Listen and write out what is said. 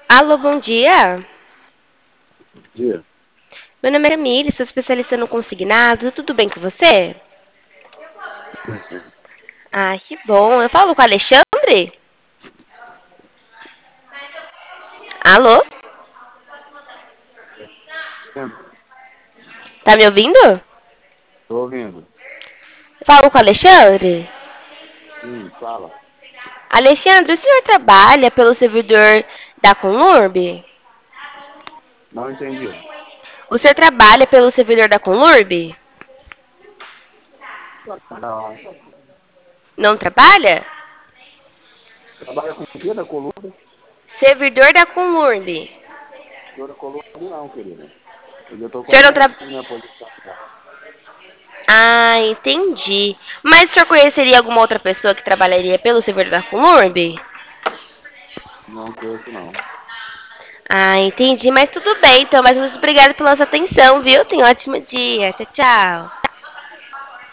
Alô, bom dia. Dia. Meu nome é Camille, sou especialista no consignado. Tudo bem com você? Sim, sim. Ah, que bom. Eu falo com o Alexandre? Alô? Tá me ouvindo? Tô ouvindo. Eu falo com o Alexandre? Sim, fala. Alexandre, o senhor trabalha pelo servidor da Conlurb? Não entendi. O senhor trabalha pelo servidor da Conlurb? Não. Não trabalha? Trabalha com o quê da coluna? Servidor da Conlurb. Dor da coluna não, querida. Eu já tô O senhor não qualificado trabalha... na minha posição já. Ah, entendi. Mas o senhor conheceria alguma outra pessoa que trabalharia pelo servidor da Conlurb? Não conheço, não. Ah, entendi. Mas tudo bem, então. Mas muito obrigada pela sua atenção, viu? Tenha um ótimo dia. Tchau, tchau.